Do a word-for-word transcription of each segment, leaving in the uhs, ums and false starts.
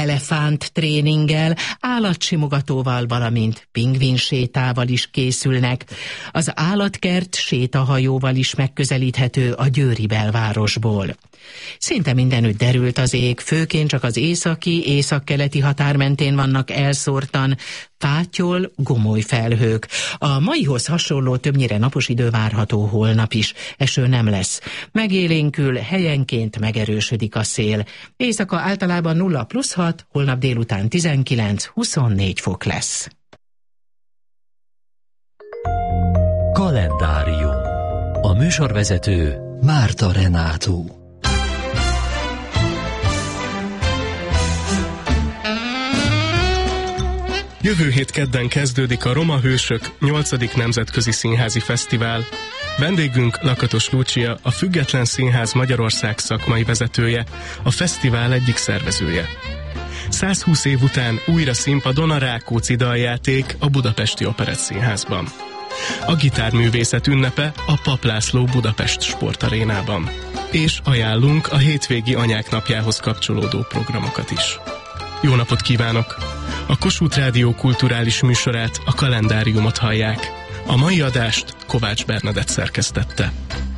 elefánt tréninggel, állatsimogatóval, valamint pingvinsétával is készülnek. Az állatkert sétahajóval is megközelíthető a győri belvárosból. Szinte mindenütt derült az ég, főként csak az északi, északkeleti határ mentén vannak elszórtan fátyol, gomoly felhők. A maihoz hasonló többnyire napos idő várható holnap is. Eső nem lesz. Megélénkül, helyenként megerősödik a szél. Éjszaka általában nulla plusz hat, holnap délután tizenkilenc-huszonnégy fok lesz. Kalendárium. A műsorvezető Márta Renátó. Jövő hét kedden kezdődik a Roma Hősök nyolcadik Nemzetközi Színházi Fesztivál. Vendégünk Lakatos Lúcia, a Független Színház Magyarország szakmai vezetője, a fesztivál egyik szervezője. százhúsz év után újra színpadon a Rákóczi daljáték a Budapesti Operettszínházban. A gitárművészet ünnepe a Papp László Budapest Sportarénában. És ajánlunk a hétvégi Anyák Napjához kapcsolódó programokat is. Jó napot kívánok! A Kossuth Rádió kulturális műsorát, a Kalendáriumot hallják. A mai adást Kovács Bernadett szerkesztette.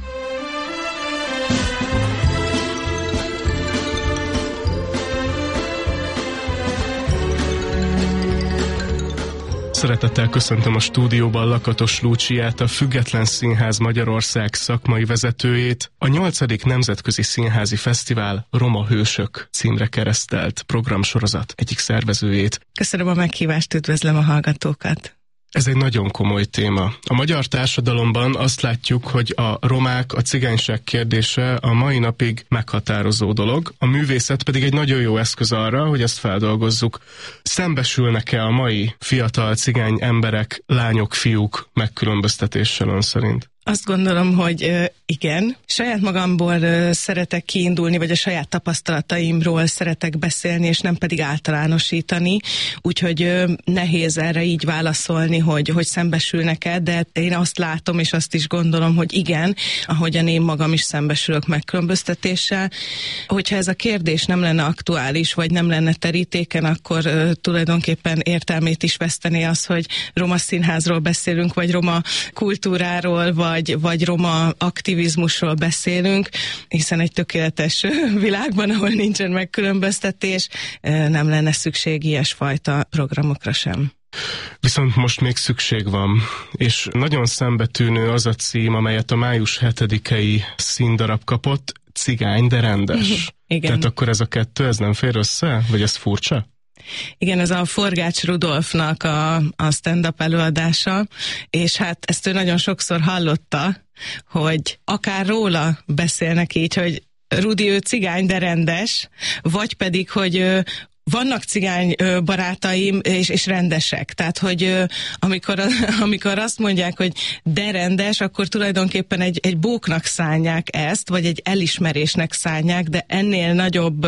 Szeretettel köszöntöm a stúdióban Lakatos Lúciát, a Független Színház Magyarország szakmai vezetőjét, a nyolcadik Nemzetközi Színházi Fesztivál Roma Hősök címre keresztelt programsorozat egyik szervezőjét. Köszönöm a meghívást, üdvözlöm a hallgatókat! Ez egy nagyon komoly téma. A magyar társadalomban azt látjuk, hogy a romák, a cigányság kérdése a mai napig meghatározó dolog, a művészet pedig egy nagyon jó eszköz arra, hogy ezt feldolgozzuk. Szembesülnek-e a mai fiatal cigány emberek, lányok, fiúk megkülönböztetéssel ön szerint? Azt gondolom, hogy igen. Saját magamból szeretek kiindulni, vagy a saját tapasztalataimról szeretek beszélni, és nem pedig általánosítani. Úgyhogy nehéz erre így válaszolni, hogy, hogy szembesülnek-e, de én azt látom, és azt is gondolom, hogy igen, ahogyan én magam is szembesülök megkülönböztetéssel. Hogyha ez a kérdés nem lenne aktuális, vagy nem lenne terítéken, akkor uh, tulajdonképpen értelmét is vesztené az, hogy roma színházról beszélünk, vagy roma kultúráról, vagy Vagy, vagy roma aktivizmusról beszélünk, hiszen egy tökéletes világban, ahol nincsen megkülönböztetés, nem lenne szükség ilyesfajta programokra sem. Viszont most még szükség van, és nagyon szembetűnő az a cím, amelyet a május hetedikei színdarab kapott, Cigány, de rendes. Igen. Tehát akkor ez a kettő, ez nem fér össze? Vagy ez furcsa? Igen, ez a Forgács Rudolfnak a, a stand-up előadása, és hát ezt ő nagyon sokszor hallotta, hogy akár róla beszélnek így, hogy Rudi, ő cigány, de rendes, vagy pedig, hogy ő vannak cigány barátaim, és, és rendesek. Tehát, hogy amikor, amikor azt mondják, hogy de rendes, akkor tulajdonképpen egy, egy bóknak szánják ezt, vagy egy elismerésnek szánják, de ennél nagyobb,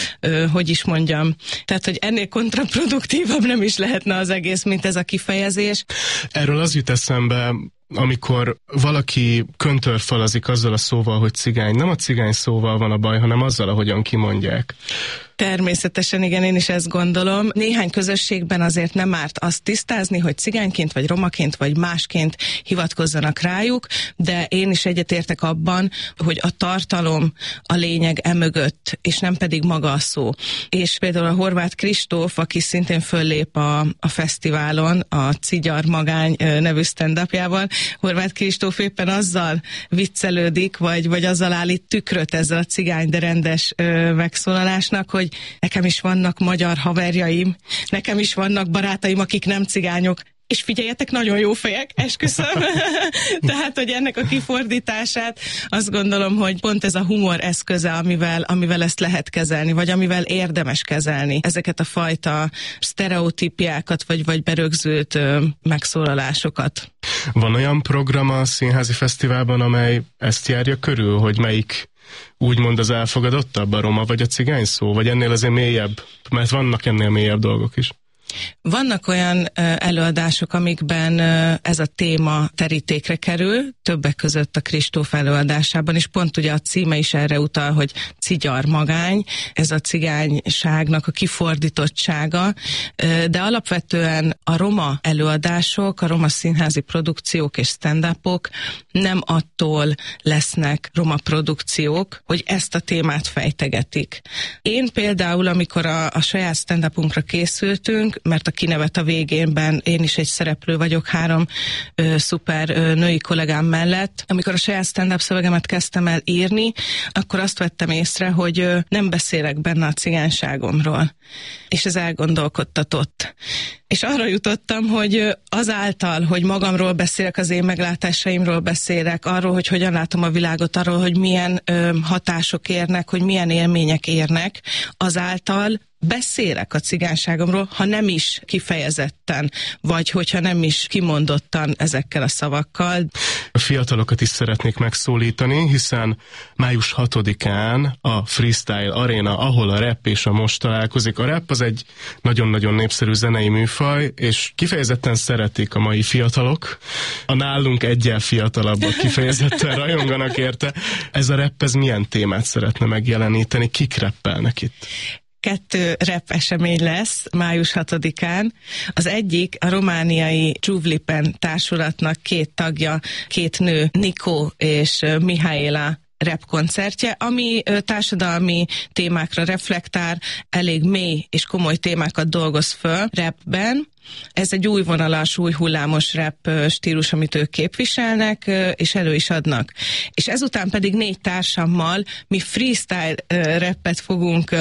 hogy is mondjam, tehát, hogy ennél kontraproduktívabb nem is lehetne az egész, mint ez a kifejezés. Erről az jut eszembe, amikor valaki köntörfalazik azzal a szóval, hogy cigány. Nem a cigány szóval van a baj, hanem azzal, ahogyan kimondják. Természetesen igen, én is ezt gondolom. Néhány közösségben azért nem árt azt tisztázni, hogy cigányként, vagy romaként, vagy másként hivatkozzanak rájuk, de én is egyetértek abban, hogy a tartalom a lényeg emögött, és nem pedig maga a szó. És például a Horváth Kristóf, aki szintén föllép a, a fesztiválon, a Cigyar Magány nevű stand-upjával, Horváth Kristóf éppen azzal viccelődik, vagy, vagy azzal állít tükröt ezzel a cigány, de rendes ö, megszólalásnak, hogy nekem is vannak magyar haverjaim, nekem is vannak barátaim, akik nem cigányok, és figyeljetek, nagyon jó fejek, esküszöm. Tehát, hogy ennek a kifordítását azt gondolom, hogy pont ez a humor eszköze, amivel, amivel ezt lehet kezelni, vagy amivel érdemes kezelni ezeket a fajta sztereotípiákat, vagy, vagy berögzült ö, megszólalásokat. Van olyan program a Színházi Fesztiválban, amely ezt járja körül, hogy melyik úgymond az elfogadottabb, a roma vagy a cigány szó, vagy ennél azért mélyebb, mert vannak ennél mélyebb dolgok is. Vannak olyan előadások, amikben ez a téma terítékre kerül, többek között a Kristóf előadásában, és pont ugye a címe is erre utal, hogy cigyar magány, ez a cigányságnak a kifordítottsága, de alapvetően a roma előadások, a roma színházi produkciók és stand-upok nem attól lesznek roma produkciók, hogy ezt a témát fejtegetik. Én például, amikor a, a saját stand-upunkra készültünk, mert a kinevet a végénben én is egy szereplő vagyok három ö, szuper ö, női kollégám mellett. Amikor a saját stand-up szövegemet kezdtem el írni, akkor azt vettem észre, hogy ö, nem beszélek benne a cigányságomról. És ez elgondolkodtatott. És arra jutottam, hogy azáltal, hogy magamról beszélek, az én meglátásaimról beszélek, arról, hogy hogyan látom a világot, arról, hogy milyen ö, hatások érnek, hogy milyen élmények érnek, azáltal beszélek a cigányságomról, ha nem is kifejezetten, vagy hogyha nem is kimondottan ezekkel a szavakkal. A fiatalokat is szeretnék megszólítani, hiszen május hatodikán a Freestyle Arena, ahol a rap és a most találkozik. A rap az egy nagyon-nagyon népszerű zenei műfaj, és kifejezetten szeretik a mai fiatalok. A nálunk egyel fiatalabbak kifejezetten rajonganak érte. Ez a rap, ez milyen témát szeretne megjeleníteni? Kik rappelnek itt? Kettő rap esemény lesz május hatodikán. Az egyik a romániai Csúvlipen társulatnak két tagja, két nő, Nikó és Mihályla rap koncertje, ami társadalmi témákra reflektál, elég mély és komoly témákat dolgoz föl rapben. Ez egy új vonalas, új hullámos rap stílus, amit ők képviselnek, és elő is adnak. És ezután pedig négy társammal mi freestyle rappet fogunk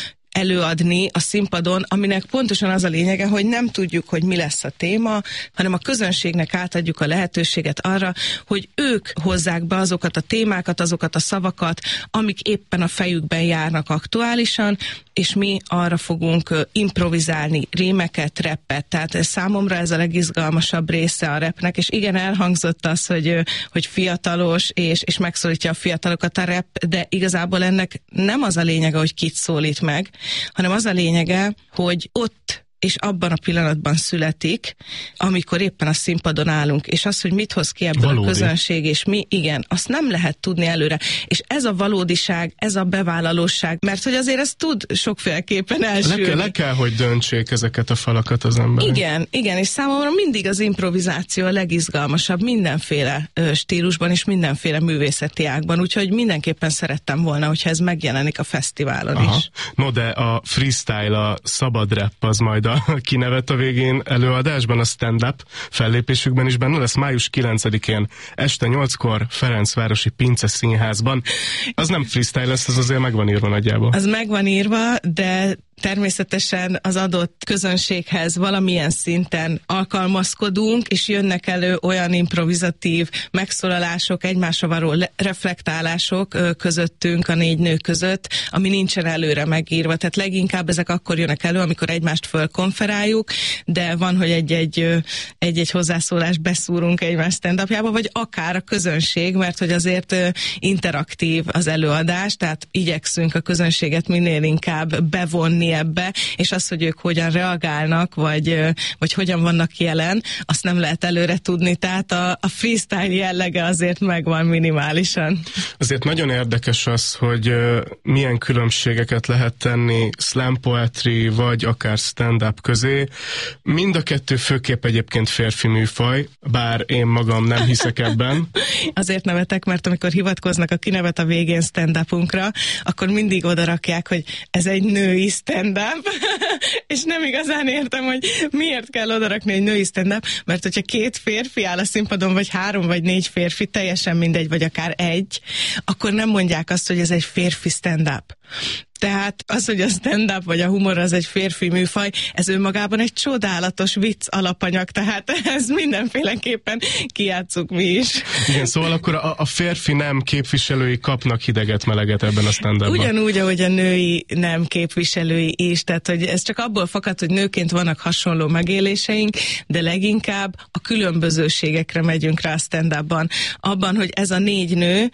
előadni a színpadon, aminek pontosan az a lényege, hogy nem tudjuk, hogy mi lesz a téma, hanem a közönségnek átadjuk a lehetőséget arra, hogy ők hozzák be azokat a témákat, azokat a szavakat, amik éppen a fejükben járnak aktuálisan, és mi arra fogunk improvizálni rímeket, rappet. Tehát számomra ez a legizgalmasabb része a rapnek, és igen, elhangzott az, hogy, hogy fiatalos, és, és megszólítja a fiatalokat a rap, de igazából ennek nem az a lényege, hogy kit szólít meg, hanem az a lényege, hogy ott és abban a pillanatban születik, amikor éppen a színpadon állunk, és az, hogy mit hoz ki ebből valódi a közönség, és mi, igen, azt nem lehet tudni előre. És ez a valódiság, ez a bevállalóság, mert hogy azért ez tud sokféleképpen elsülni. Le kell, le kell, hogy döntsék ezeket a falakat az emberek. Igen, igen, és számomra mindig az improvizáció a legizgalmasabb mindenféle ö, stílusban, és mindenféle művészeti ágban, úgyhogy mindenképpen szerettem volna, hogyha ez megjelenik a fesztiválon Aha. is. No, de a freestyle, a szabad rap az majd a kinevet a végén előadásban, a stand-up fellépésükben is benne lesz május kilencedikén este nyolckor Ferencvárosi Pince Színházban. Az nem freestyle lesz, az azért megvan írva nagyjából. Az megvan írva, de természetesen az adott közönséghez valamilyen szinten alkalmazkodunk, és jönnek elő olyan improvizatív megszólalások, egymásra való reflektálások közöttünk, a négy nő között, ami nincsen előre megírva. Tehát leginkább ezek akkor jönnek elő, amikor egymást fölkonferáljuk, de van, hogy egy-egy, egy-egy hozzászólást beszúrunk egymás stand-upjába, vagy akár a közönség, mert hogy azért interaktív az előadás, tehát igyekszünk a közönséget minél inkább bevonni ebbe, és az, hogy ők hogyan reagálnak, vagy, vagy hogyan vannak jelen, azt nem lehet előre tudni, tehát a, a freestyle jellege azért megvan minimálisan. Azért nagyon érdekes az, hogy uh, milyen különbségeket lehet tenni slam poetry, vagy akár stand-up közé. Mind a kettő főképp egyébként férfi műfaj, bár én magam nem hiszek ebben. Azért nevetek, mert amikor hivatkoznak a kinevet a végén stand-upunkra, akkor mindig odarakják, hogy ez egy női stand-up, és nem igazán értem, hogy miért kell odarakni egy női stand-up, mert hogyha két férfi áll a színpadon, vagy három, vagy négy férfi, teljesen mindegy, vagy akár egy, akkor nem mondják azt, hogy ez egy férfi stand-up. Tehát az, hogy a stand-up vagy a humor az egy férfi műfaj, ez önmagában egy csodálatos vicc alapanyag, tehát ez mindenféleképpen kijátszuk mi is. Igen, szóval akkor a, a férfi nem képviselői kapnak hideget, meleget ebben a stand-upban. Ugyanúgy, ahogy a női nem képviselői is, tehát hogy ez csak abból fakad, hogy nőként vannak hasonló megéléseink, de leginkább a különbözőségekre megyünk rá a stand-upban. Abban, hogy ez a négy nő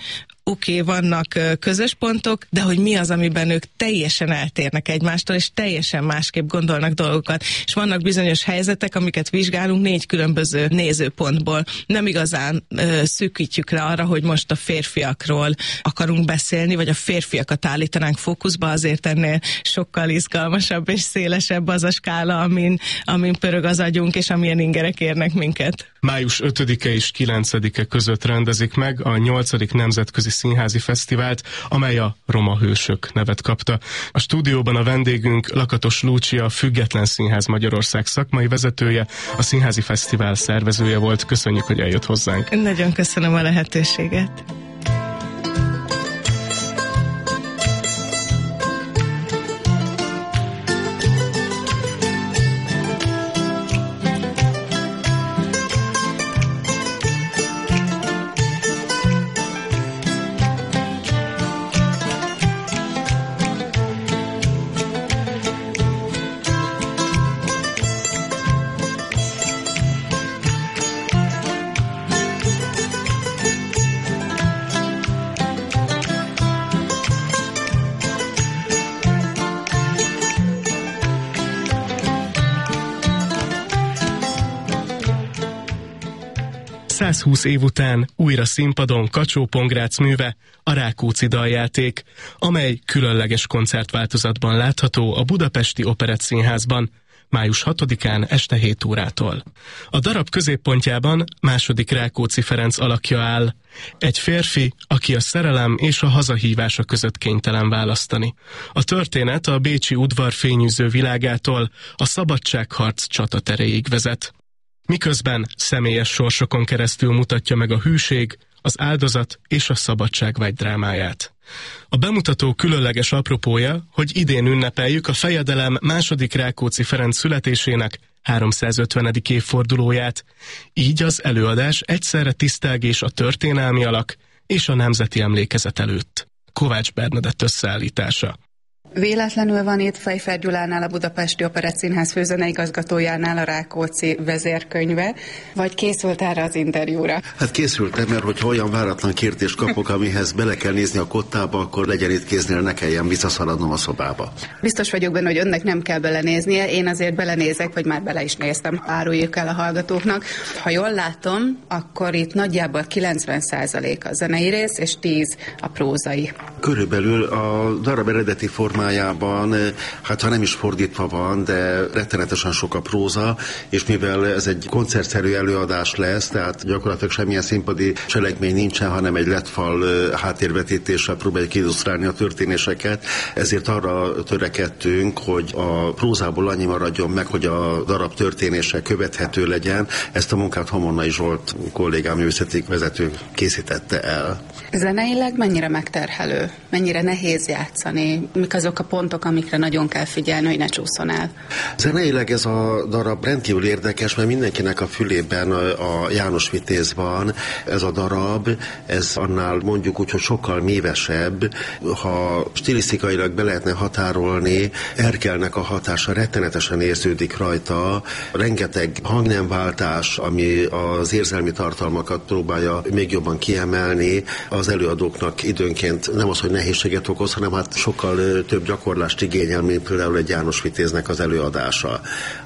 oké, okay, vannak közös pontok, de hogy mi az, amiben ők teljesen eltérnek egymástól, és teljesen másképp gondolnak dolgokat. És vannak bizonyos helyzetek, amiket vizsgálunk négy különböző nézőpontból. Nem igazán ö, szűkítjük le arra, hogy most a férfiakról akarunk beszélni, vagy a férfiakat állítanánk fókuszba, azért ennél sokkal izgalmasabb és szélesebb az a skála, amin, amin pörög az agyunk, és amilyen ingerek érnek minket. május ötödike és kilencedike között rendezik meg a nyolcadik Nemzetközi Színházi Fesztivált, amely a Roma Hősök nevet kapta. A stúdióban a vendégünk Lakatos Lúcia, Független Színház Magyarország szakmai vezetője, a Színházi Fesztivál szervezője volt. Köszönjük, hogy eljött hozzánk. Nagyon köszönöm a lehetőséget. százhúsz év után újra színpadon Kacsó-Pongrác műve, a Rákóczi daljáték, amely különleges koncertváltozatban látható a Budapesti Operettszínházban, május hatodikán este hét órától. A darab középpontjában második Rákóczi Ferenc alakja áll. Egy férfi, aki a szerelem és a hazahívása között kénytelen választani. A történet a bécsi udvar fényűző világától a szabadságharc csatateréig vezet. Miközben személyes sorsokon keresztül mutatja meg a hűség, az áldozat és a szabadságvágy drámáját. A bemutató különleges apropója, hogy idén ünnepeljük a fejedelem második Rákóczi Ferenc születésének háromszázötvenedik évfordulóját. Így az előadás egyszerre tisztelgés a történelmi alak és a nemzeti emlékezet előtt. Kovács Bernadett összeállítása. Véletlenül van itt Pfeiffer Gyulánál, a Budapesti Operettszínház főzeneigazgatójánál a Rákóczi vezérkönyve, vagy készült erre az interjúra? Hát készültem, mert hogyha olyan váratlan kérdést kapok, amihez bele kell nézni a kottába, akkor legyen itt kéznél, ne kelljen visszaszaladnom a szobába. Biztos vagyok benne, hogy önnek nem kell belenéznie, én azért belenézek, vagy már bele is néztem, áruljuk el a hallgatóknak. Ha jól látom, akkor itt nagyjából kilencven százalék a zenei rész, és tíz a prózai. Körülbelül a darab eredeti formájában, hát ha nem is fordítva van, de rettenetesen sok a próza, és mivel ez egy koncertszerű előadás lesz, tehát gyakorlatilag semmilyen színpadi cselekmény nincsen, hanem egy lettfal háttérvetítéssel próbáljuk illusztrálni a történéseket, ezért arra törekedtünk, hogy a prózából annyi maradjon meg, hogy a darab történése követhető legyen. Ezt a munkát Homonnai Zsolt kollégám, művészeti vezető készítette el. Zeneileg mennyire megterhelő? Mennyire nehéz játszani? Mik azok a pontok, amikre nagyon kell figyelni, hogy ne csúszson el? Zeneileg ez a darab rendkívül érdekes, mert mindenkinek a fülében a János Vitéz van. Ez a darab, ez annál mondjuk úgy, hogy sokkal mívesebb. Ha stilisztikailag be lehetne határolni, Erkelnek a hatása rettenetesen érződik rajta. Rengeteg hangnemváltás, ami az érzelmi tartalmakat próbálja még jobban kiemelni. Az előadóknak időnként nem az, hogy nehézséget okoz, hanem hát sokkal több gyakorlást igényel, mint például egy János Vitéznek az előadása.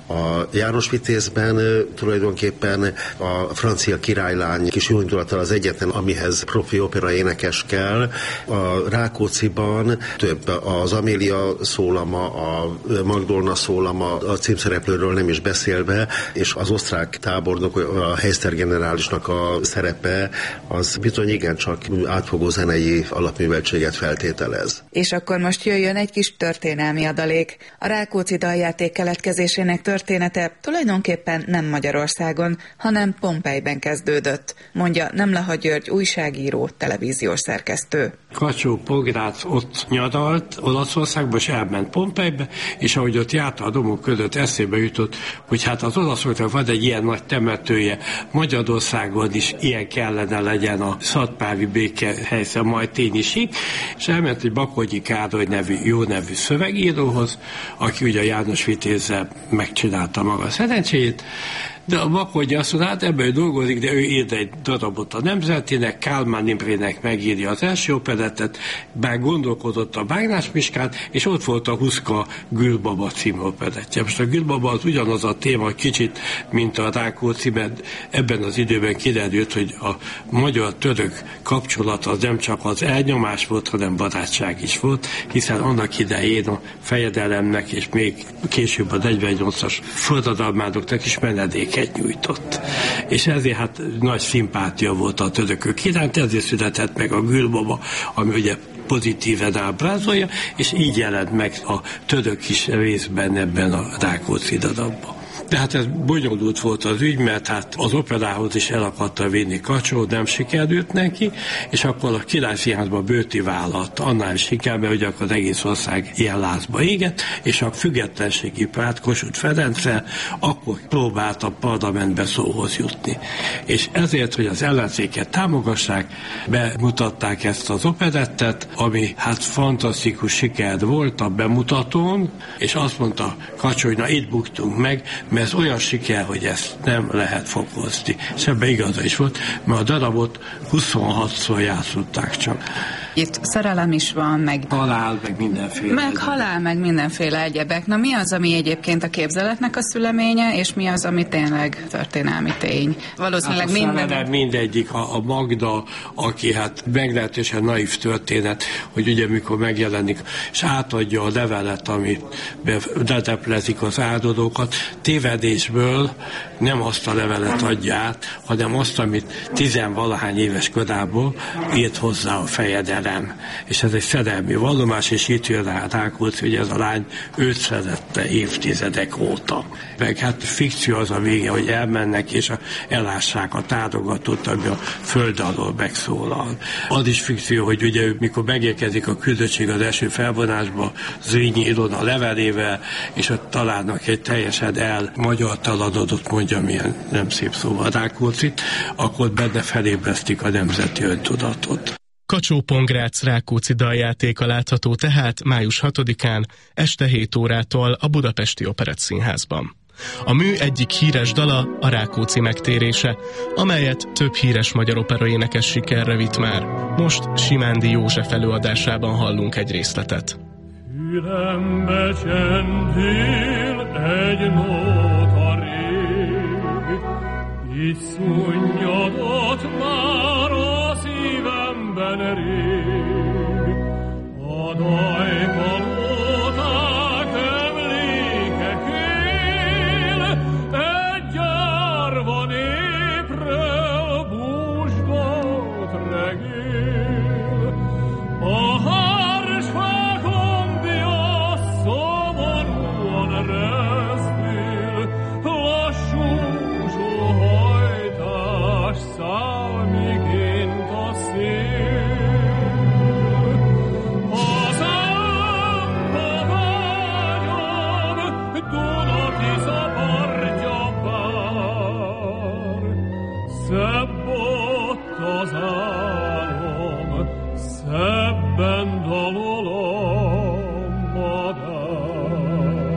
A János Vitézben tulajdonképpen a francia királylány kis jó indulattal az egyetlen, amihez profi opera énekes kell. A Rákócziban több az Amélia szólama, a Magdolna szólama, a címszereplőről nem is beszélve, és az osztrák tábornok, a Heistergenerálisnak a szerepe, az bizony igencsak átfogó zenei alapműveltséget feltételez. És akkor most jöjjön egy kis történelmi adalék. A Rákóczi daljáték keletkezésének története tulajdonképpen nem Magyarországon, hanem Pompejben kezdődött, mondja Nemleha György újságíró, televíziós szerkesztő. Kacsó-Pongrác ott nyadalt Olaszországba, és elment Pompejbe, és ahogy ott járt a domok között, eszébe jutott, hogy hát az olaszoknak van egy ilyen nagy temetője, Magyarországon is ilyen kellene legyen a szatmári békehelyszín, majd tényiség, és elment egy Bakonyi Károly nevű, jó nevű szövegíróhoz, aki ugye János Vitézzel megcsinálta maga a szerencséjét, De a Bakonyi azt mondta, hát ebben dolgozik, de ő írt egy darabot a Nemzetinek, Kálmán Imrének megírja az első operettet, bár gondolkodott a Mágnás Miskán, és ott volt a Huszka Gülbaba című operettje. Most a Gülbaba az ugyanaz a téma kicsit, mint a Rákóczi, mert ebben az időben kiderült, hogy a magyar-török kapcsolat az nem csak az elnyomás volt, hanem barátság is volt, hiszen annak idején a fejedelemnek és még később a negyvennyolcas forradalmároknak is menedéket nyújtott. És ezért hát nagy szimpátia volt a törökök iránt, ezért született meg a Gülbaba, ami ugye pozitíven ábrázolja, és így jelent meg a török is részben ebben a Rákóczi darabban. De hát ez bonyolult volt az ügy, mert hát az operához is el akarta vinni Kacsó, nem sikerült neki, és akkor a Királyszínházban Bőti vállalt, annál is inkább, mert ugye akkor az egész ország ilyen lázba égett, és a függetlenségi párt Kossuth Ferenccel akkor próbált a parlamentbe szóhoz jutni. És ezért, hogy az ellenzéket támogassák, bemutatták ezt az operettet, ami hát fantasztikus siker volt a bemutatón, és azt mondta Kacsó, hogy na itt buktunk meg, mert ez olyan siker, hogy ezt nem lehet fokozni. És ebben igaza is volt, mert a darabot huszonhatszor játszották csak. Itt szerelem is van, meg halál, meg mindenféle. Meg egyebek. halál, meg mindenféle egyebek. Na mi az, ami egyébként a képzeletnek a szüleménye, és mi az, ami tényleg történelmi tény? Valószínűleg hát minden... mindegyik. A, a Magda, aki hát meglehetősen naív történet, hogy ugye mikor megjelenik, és átadja a levelet, amit leteplezik az áldozókat, tévedésből nem azt a levelet adja át, hanem azt, amit tizenvalahány éves korából írt hozzá a fejedelem. És ez egy szerelmi vallomás, és itt jön rá Rákóczi, hogy ez a lány őt szerette évtizedek óta. Meg hát fikció az a vége, hogy elmennek, és elássák a tárogatót, ami a föld alól megszólal. Az is fikció, hogy ugye mikor megérkezik a küldöttség az első felvonásba, Zrínyi Ilona levelével, és ott találnak egy teljesen el magyar talanodott, mondja milyen nem szép szóval Rákóczit, akkor benne felébresztik a nemzeti öntudatot. Kacsó-Pongrác Rákóczi daljátéka látható tehát május hatodikán este hét órától a Budapesti Operettszínházban. A mű egyik híres dala a Rákóczi megtérése, amelyet több híres magyar operaénekes sikerre vitt már. Most Simándi József előadásában hallunk egy részletet. Fülembe csendül egy nóta rég, így szunnyadott már a szívemben rég, a dajkalóták emlékek él, egy gyárban épről búsdot regél, a hársfák lombja szomorúan rezdül, lassú sóhajtás száll miként a szél. Az ámba vágyom, Dunatisza partja vár, szebb ott az álom, szebben dalol a madár.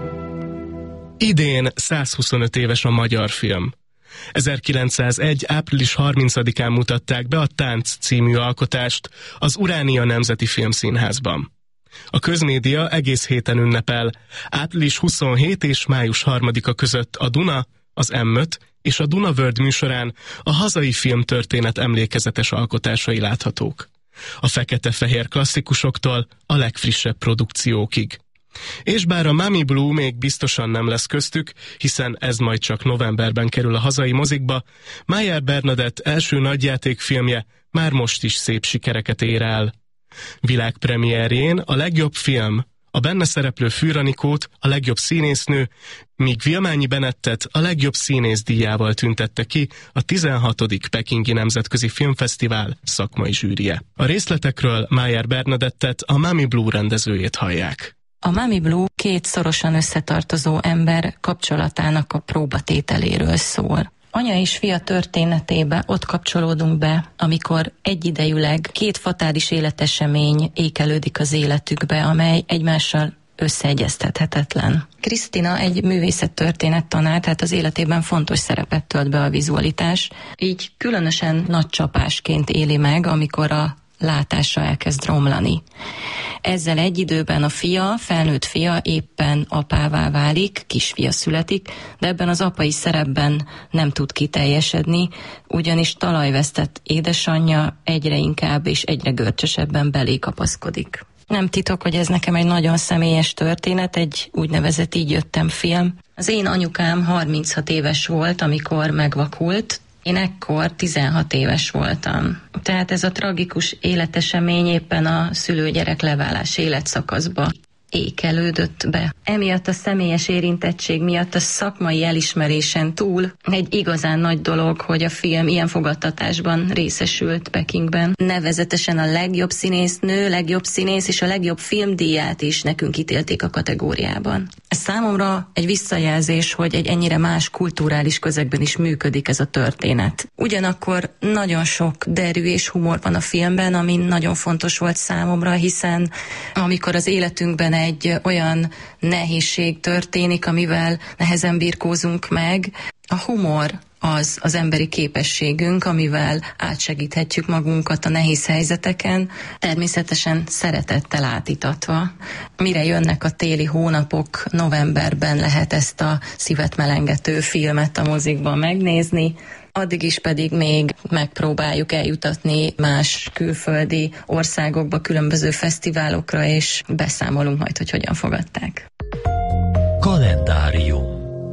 Idén százhuszonöt éves a magyar film. ezerkilencszázegy. április harmincadikán mutatták be a Tánc című alkotást az Uránia Nemzeti Filmszínházban. A közmédia egész héten ünnepel. április huszonhetedike és május harmadika között a Duna, az em öt és a Duna World műsorán a hazai filmtörténet emlékezetes alkotásai láthatók. A fekete-fehér klasszikusoktól a legfrissebb produkciókig. És bár a Mami Blue még biztosan nem lesz köztük, hiszen ez majd csak novemberben kerül a hazai mozikba, Májer Bernadett első nagyjátékfilmje már most is szép sikereket ér el. Világpremierjén a legjobb film, a benne szereplő Fűranikót a legjobb színésznő, míg Vilmányi Benettet a legjobb színész díjával tüntette ki a tizenhatodik Pekingi Nemzetközi Filmfesztivál szakmai zsűrije. A részletekről Májer Bernadettet, a Mami Blue rendezőjét hallják. A Mami Blue két szorosan összetartozó ember kapcsolatának a próbatételéről szól. Anya és fia történetébe ott kapcsolódunk be, amikor egyidejűleg két fatális életesemény ékelődik az életükbe, amely egymással összeegyeztethetetlen. Krisztina egy művészettörténet tanár, tehát az életében fontos szerepet tölt be a vizualitás, így különösen nagy csapásként éli meg, amikor a látása elkezd romlani. Ezzel egy időben a fia, felnőtt fia éppen apává válik, kisfia születik, de ebben az apai szerepben nem tud kiteljesedni, ugyanis talajvesztett édesanyja egyre inkább és egyre görcsösebben belé kapaszkodik. Nem titok, hogy ez nekem egy nagyon személyes történet, egy úgynevezett Így jöttem film. Az én anyukám harminchat éves volt, amikor megvakult, én ekkor tizenhat éves voltam. Tehát ez a tragikus életesemény éppen a szülő-gyerek leválás életszakaszba ékelődött be. Emiatt a személyes érintettség miatt a szakmai elismerésen túl egy igazán nagy dolog, hogy a film ilyen fogadtatásban részesült Pekingben. Nevezetesen a legjobb színésznő, legjobb színész és a legjobb filmdíját is nekünk ítélték a kategóriában. Ez számomra egy visszajelzés, hogy egy ennyire más kulturális közegben is működik ez a történet. Ugyanakkor nagyon sok derű és humor van a filmben, ami nagyon fontos volt számomra, hiszen amikor az életünkben egy olyan nehézség történik, amivel nehezen birkózunk meg, a humor az az emberi képességünk, amivel átsegíthetjük magunkat a nehéz helyzeteken, természetesen szeretettel átítatva. Mire jönnek a téli hónapok, novemberben lehet ezt a szívet melengető filmet a mozikban megnézni, addig is pedig még megpróbáljuk eljutatni más külföldi országokba, különböző fesztiválokra, és beszámolunk majd, hogy hogyan fogadták. Kalendárium.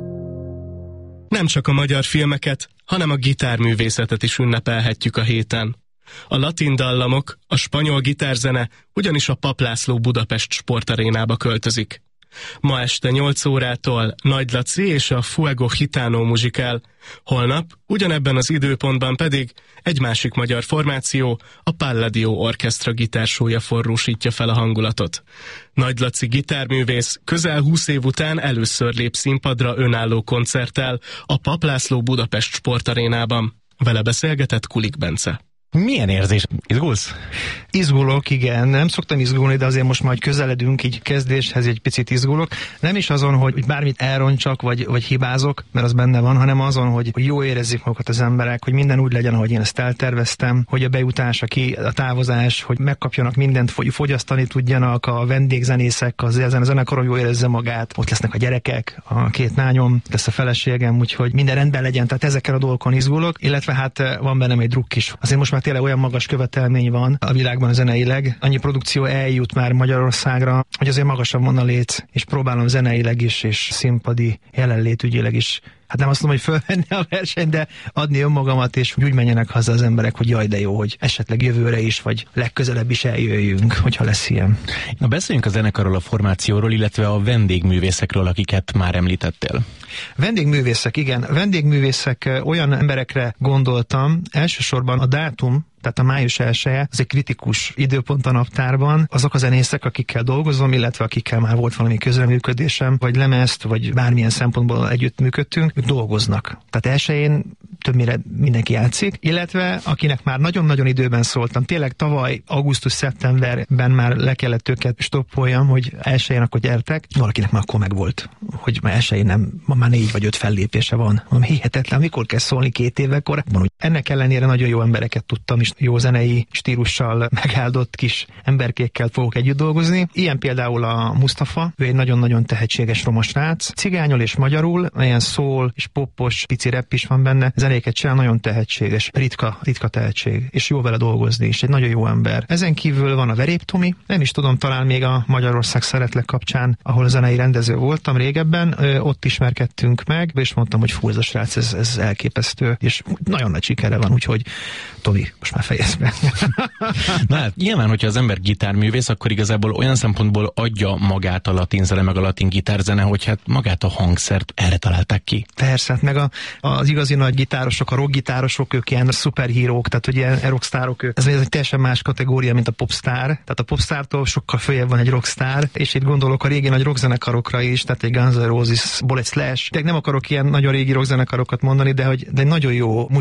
Nem csak a magyar filmeket, hanem a gitárművészetet is ünnepelhetjük a héten. A latin dallamok, a spanyol gitárzene ugyanis a Papp László Budapest sportarénába költözik. Ma este nyolc órától Nagy Laci és a Fuego Gitano muzsikál, holnap ugyanebben az időpontban pedig egy másik magyar formáció, a Palladio Orchestra gitársója forrósítja fel a hangulatot. Nagy Laci gitárművész közel húsz év után először lép színpadra önálló koncerttel a Papp László Budapest sportarénában. Vele beszélgetett Kulik Bence. Milyen érzés? Izgulsz? Izgulok, igen. Nem szoktam izgulni, de azért most majd közeledünk így kezdéshez, egy picit izgulok. Nem is azon, hogy bármit elrontsak, vagy, vagy hibázok, mert az benne van, hanem azon, hogy jó érezzék magukat az emberek, hogy minden úgy legyen, ahogy én ezt elterveztem, hogy a bejutás, a, ki, a távozás, hogy megkapjanak mindent, hogy fogyasztani tudjanak a vendégzenészek, az ezen a zenekaron jól érezze magát, ott lesznek a gyerekek, a két lányom, lesz a feleségem, úgyhogy minden rendben legyen, tehát ezekkel a dolgokon izgulok, illetve hát van bennem egy drukk is. Azért most már tényleg olyan magas követelmény van a világban zeneileg, annyi produkció eljut már Magyarországra, hogy azért magasabb van a lét, és próbálom zeneileg is, és színpadi jelenlétügyileg is. Hát nem azt mondom, hogy fölvenni a versenyt, de adni önmagamat, és úgy menjenek haza az emberek, hogy jaj, de jó, hogy esetleg jövőre is, vagy legközelebb is eljöjjünk, hogyha lesz ilyen. Na, beszéljünk a zenekarról, a formációról, illetve a vendégművészekről, akiket már említettél. Vendégművészek, igen. Vendégművészek, olyan emberekre gondoltam, elsősorban a dátum, tehát a május elseje, az egy kritikus időpont a naptárban. Azok a zenészek, akikkel dolgozom, illetve akikkel már volt valami közreműködésem, vagy lemezt, vagy bármilyen szempontból együttműködtünk, ők dolgoznak. Tehát elsején többnyire mindenki játszik, illetve akinek már nagyon-nagyon időben szóltam, tényleg tavaly augusztus-szeptemberben már le kellett őket stoppoljam, hogy elsején akkor gyertek, valakinek már akkor meg volt, hogy már elsején nem, ma már négy vagy öt fellépése van. Mondom, hihetetlen, mikor kell szólni két évvel korábban, hogy ennek ellenére nagyon jó embereket tudtam is jó zenei stílussal megáldott kis emberkékkel fogok együtt dolgozni. Ilyen például a Mustafa, ő egy nagyon-nagyon tehetséges roma srác. Cigányol és magyarul, ilyen szól és poppos, pici rap is van benne. Zenéket csinál, nagyon tehetséges, ritka, ritka tehetség, és jó vele dolgozni, és egy nagyon jó ember. Ezen kívül van a Verép Tomi, nem is tudom, talán még a Magyarország Szeretlek kapcsán, ahol a zenei rendező voltam régebben, ö, ott ismerkedtünk meg, és mondtam, hogy fú, ez a srác, ez, ez elképesztő, és nagyon nagy sikere van, úgyhogy Tomi, most már fejezd be. Na hát, nyilván, hogyha az ember gitárművész, akkor igazából olyan szempontból adja magát a latin zene, meg a latin gitárzene, hogy hát magát a hangszert erre találták ki. Persze, hát meg a, az igazi nagy gitárosok, a rockgitárosok, ők ilyen szuperhírók, tehát hogy ilyen rockstárok, ők. Ez, ez egy teljesen más kategória, mint a popstar. Tehát a popstártól sokkal följebb van egy rockstar, és itt gondolok a régi nagy rockzenekarokra is, tehát egy Guns N' Roses, Bullet Slash. Tehát nem akarok ilyen nagyon régi rockzenekarokat mondani, de hogy de nagyon jó muzsikusok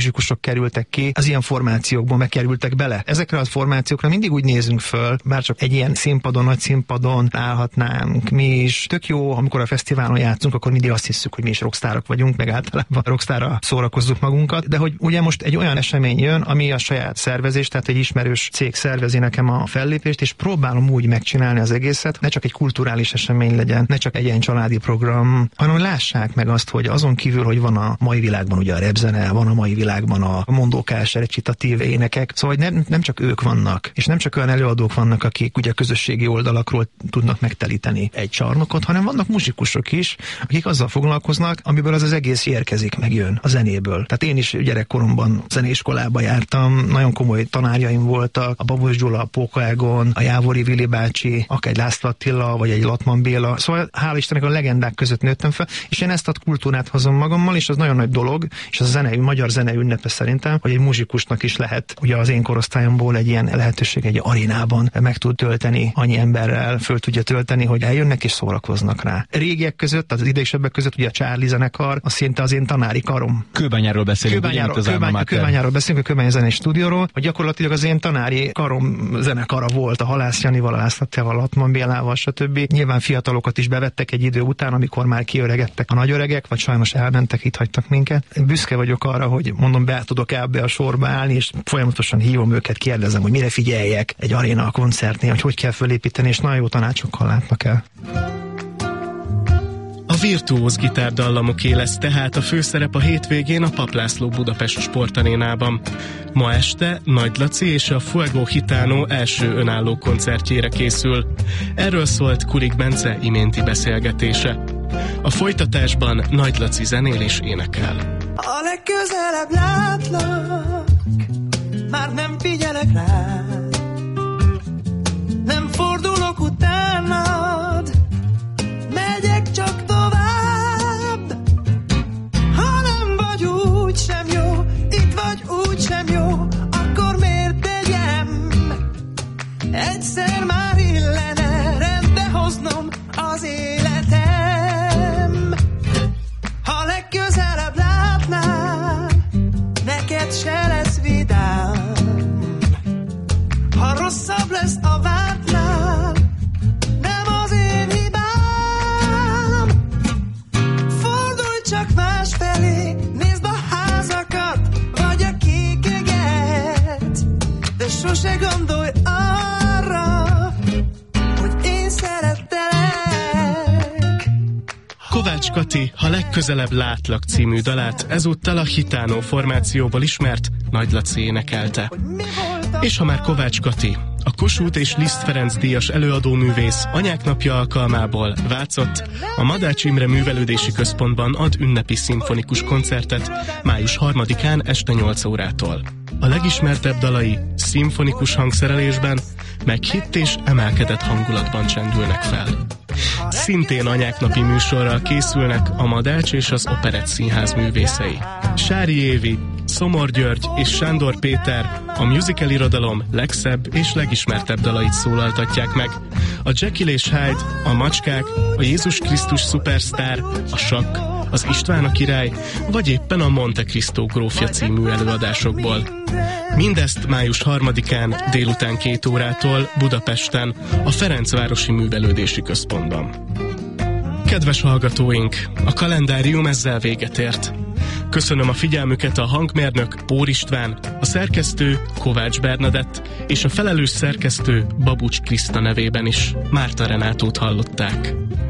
kerültek ki, az ilyen formációkból megkerültek bele. Ezekre a formációkra mindig úgy nézünk föl, bár csak egy ilyen színpadon, nagy színpadon állhatnánk mi is. Tök jó, amikor a fesztiválon játszunk, akkor mindig azt hiszük, hogy mi is rockstárok vagyunk, meg általában rockstárra szórakozzuk magunkat, de hogy ugye most egy olyan esemény jön, ami a saját szervezés, tehát egy ismerős cég szervezi nekem a fellépést, és próbálom úgy megcsinálni az egészet, ne csak egy kulturális esemény legyen, ne csak egy ilyen családi program, hanem lássák meg azt, hogy azon kívül, hogy van a mai világban ugye a repzene, van a mai világban a mondókás, recitatív énekek, szóval nem, nem csak ők vannak, és nem csak olyan előadók vannak, akik ugye közösségi oldalakról tudnak megtelíteni egy csarnokot, hanem vannak muzsikusok is, akik azzal foglalkoznak, amiből az az egész érkezik, megjön a zenéből. Tehát én is gyerekkoromban zeneiskolába jártam, nagyon komoly tanárjaim voltak, a Babos Gyula, a Póka Egon, a Jávori Vili bácsi, akár egy László Attila, vagy egy Latman Béla. Szóval hál' Istennek a legendák között nőttem fel, és én ezt a kultúrát hozom magammal, és az nagyon nagy dolog, és az a zene, magyar zene ünnepe szerintem, hogy egy muzsikusnak is lehet, ugye az én korosztályomból egy ilyen lehetőség egy arénában meg tud tölteni, annyi emberrel föl tudja tölteni, hogy eljönnek és szórakoznak rá. Régiek között, az idősebbek között ugye a Charlie zenekar, az szinte az én tanári karom. Kőbányáról beszélünk, Kőbányáról, ugye, Kőbány, Kőbányáról beszélünk, a Kőbány zenei stúdióról, hogy gyakorlatilag az én tanári karom zenekara volt, a Halász Janival, a László Attilával, a Latman Bélával, stb. Nyilván fiatalokat is bevettek egy idő után, amikor már kiöregedtek a nagyöregek, vagy sajnos elmentek, itt hagytak minket. Büszke vagyok arra, hogy mondom, be tudok ebbe a sorba állni, és folyamatosan hívom őket, kérdezem, hogy mire figyeljek egy aréna a koncertnél, hogy hogy kell fölépíteni, és nagyon jó tanácsokkal látnak el. A virtuóz gitárdallamok lesz tehát a főszerep a hétvégén a Papp László Budapest Sportarénában. Ma este Nagy Laci és a Fuego Gitano első önálló koncertjére készül. Erről szólt Kulik Bence iménti beszélgetése. A folytatásban Nagy Laci zenél és énekel. A legközelebb látlak, már nem figyelek rád, nem fordulok utánad, megyek csak tovább. Ha nem vagy úgy sem jó, itt vagy úgy sem jó, akkor miért tegyem? Egyszer már illene rendbe hoznom az életem. Ha legközelebb látnám, neked se lesz vidám. Ha rosszabb lesz a vártnál, nem az én hibám. Fordulj csak másfelé, nézd a házakat, vagy a kék eget, de sose gondolj arra, hogy én szerettelek. Kovács Kati Ha legközelebb látlak című dalát ezúttal a Gitano formációból ismert Nagy Laci énekelte. És ha már Kovács Kati, a Kossuth és Liszt Ferenc díjas előadóművész Anyák napja alkalmából Vácott a Madács Imre Művelődési Központban ad ünnepi szimfonikus koncertet május harmadikán este nyolc órától. A legismertebb dalai szimfonikus hangszerelésben, meg hitt és emelkedett hangulatban csendülnek fel. Szintén anyáknapi műsorral készülnek a Madács és az Operett Színház művészei. Sári Évi, Szomor György és Sándor Péter a musical irodalom legszebb és legismertebb dalait szólaltatják meg. A Jekyll és Hyde, a Macskák, a Jézus Krisztus Superstar, a Sakk, az István a király, vagy éppen a Monte Cristo grófja című előadásokból. Mindezt május harmadikán délután két órától Budapesten, a Ferencvárosi Művelődési Központban. Kedves hallgatóink, a kalendárium ezzel véget ért. Köszönöm a figyelmüket a hangmérnök Pór István, a szerkesztő Kovács Bernadett és a felelős szerkesztő Babucs Kriszta nevében is. Márta Renátót hallották.